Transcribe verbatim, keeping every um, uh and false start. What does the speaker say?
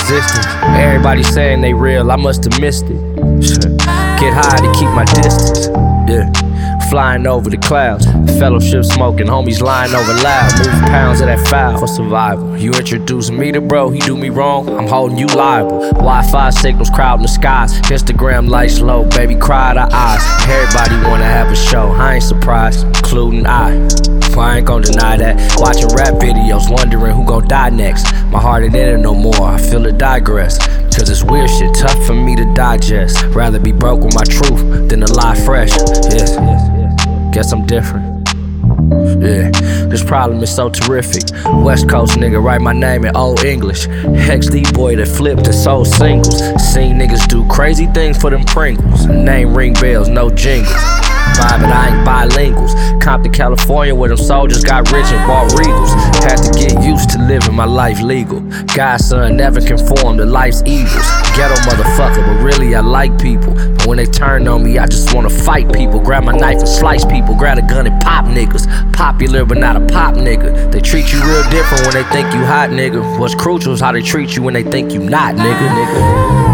existence. Everybody saying they real, I must have missed it. Get high to keep my distance. Yeah. Flying over the clouds, fellowship smoking, homies lying over loud. Move pounds of that foul for survival. You introduce me to bro, he do me wrong, I'm holding you liable. Wi-Fi signals crowding the skies, Instagram lights low, baby cry the eyes. Everybody wanna have a show, I ain't surprised, including I. Well, I ain't gon' deny that. Watching rap videos, wondering who gon' die next. My heart ain't in it no more, I feel it digress. Cause it's weird shit, tough for me to digest. Rather be broke with my truth than to lie fresh. Yes, yes, yes. Guess I'm different. Yeah, this problem is so terrific. West Coast nigga write my name in old English. X D boy that flipped and sold singles. Seen niggas do crazy things for them Pringles. Name ring bells, no jingles. Vibing, I ain't bilinguals. Compton, California, where them soldiers got rich and bought Regals. Had to get used to living my life legal. Godson never conform to life's evils. Ghetto motherfucker, but really I like people. But when they turn on me, I just wanna fight people. Grab my knife and slice people. Grab a gun and pop niggas. Popular but not a pop nigga. They treat you real different when they think you hot, nigga. What's crucial is how they treat you when they think you not, nigga, nigga.